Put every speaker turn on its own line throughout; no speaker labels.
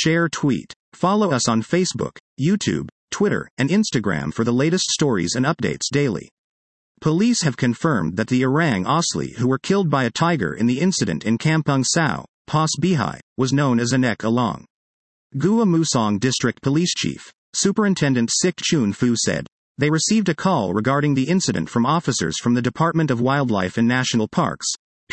Share tweet. Follow us on Facebook, YouTube, Twitter, and Instagram for the latest stories and updates daily. Police have confirmed that the Orang Asli who were killed by a tiger in the incident in Kampung Sao, Pas Bihai, was known as Anek Along. Gua Musang District Police Chief, Superintendent Sik Chun Fu said, they received a call regarding the incident from officers from the Department of Wildlife and National Parks,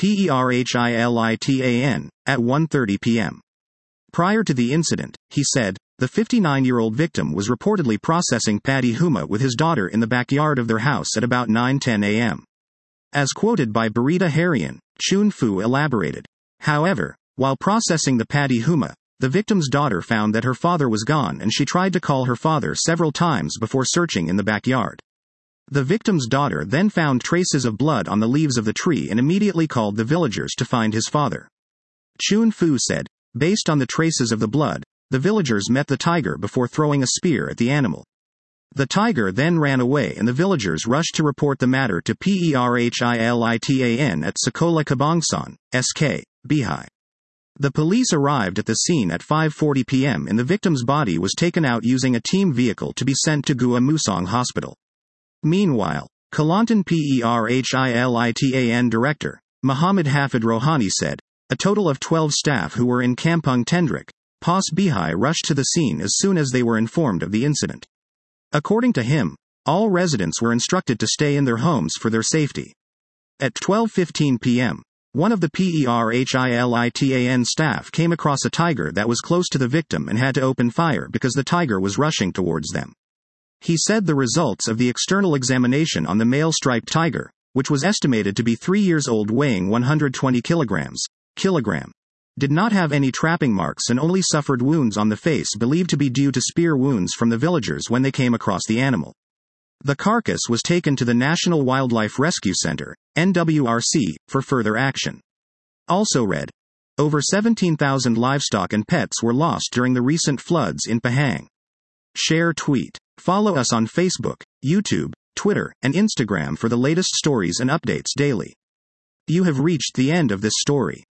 PERHILITAN, at 1:30 p.m. Prior to the incident, he said, the 59-year-old victim was reportedly processing paddy huma with his daughter in the backyard of their house at about 9:10 a.m. As quoted by Berita Harian, Chun Fu elaborated. However, while processing the paddy huma, the victim's daughter found that her father was gone and she tried to call her father several times before searching in the backyard. The victim's daughter then found traces of blood on the leaves of the tree and immediately called the villagers to find his father. Chun Fu said, based on the traces of the blood, the villagers met the tiger before throwing a spear at the animal. The tiger then ran away and the villagers rushed to report the matter to PERHILITAN at Sekolah Kabangsan, SK, Bihai. The police arrived at the scene at 5:40 p.m. and the victim's body was taken out using a team vehicle to be sent to Gua Musang Hospital. Meanwhile, Kelantan PERHILITAN Director, Muhammad Hafid Rohani said, a total of 12 staff who were in Kampung Tendrik, Pas Bihai rushed to the scene as soon as they were informed of the incident. According to him, all residents were instructed to stay in their homes for their safety. At 12:15 p.m., one of the PERHILITAN staff came across a tiger that was close to the victim and had to open fire because the tiger was rushing towards them. He said the results of the external examination on the male striped tiger, which was estimated to be 3 years old weighing 120 kilograms, did not have any trapping marks and only suffered wounds on the face believed to be due to spear wounds from the villagers when they came across the animal. The carcass was taken to the National Wildlife Rescue Center, NWRC, for further action. Also read. Over 17,000 livestock and pets were lost during the recent floods in Pahang. Share tweet. Follow us on Facebook, YouTube, Twitter, and Instagram for the latest stories and updates daily. You have reached the end of this story.